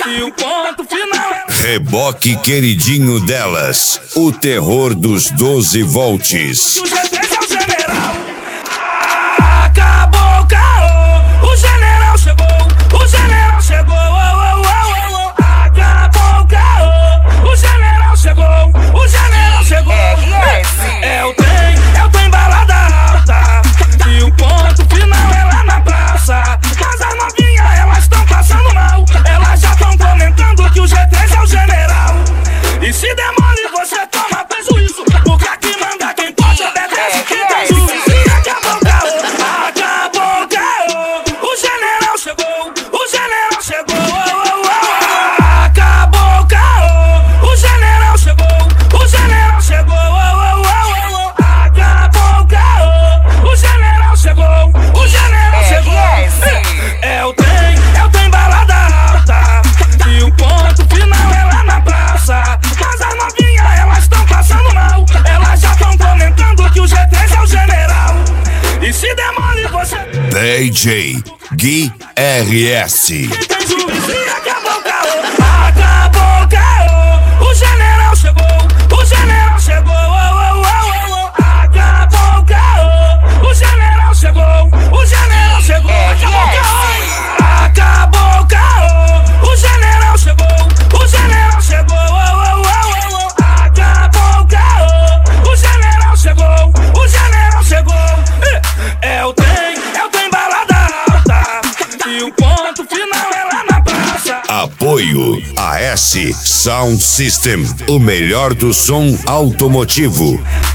e o ponto final é... Reboque queridinho delas, o terror dos 12 volts. O GT é o general. Acabou o caô, o general chegou, o general chegou. Acabou o caô, o general chegou, o general chegou. É o trem balada alta, e o ponto final é lá na praça. Mas as novinhas, elas estão passando mal, elas já estão comentando que o G3 é o general. E se demole você toma prejuízo, porque aqui manda quem pode, obedece quem tem juízo. E acabou o caô, o general chegou, o general chegou. Acabou o caô, o general chegou, o general chegou. Acabou o caô, o general chegou, o general chegou. É o trem balada alta, e o ponto final é lá na praça. Mas as novinhas, elas estão passando mal, elas já estão comentando que o G3 é o general. E se demole você... DJ Gui RS. Quem tem juízo e acabou o caô. Acabou o caô, o general chegou, o general chegou. Acabou o caô, o general chegou, o general chegou. Acabou o caô, o general chegou, o general chegou. Acabou o caô, o general chegou, o general chegou. É o trem balada alta, e o ponto final é lá na praça. Apoio AS Sound System, o melhor do som automotivo.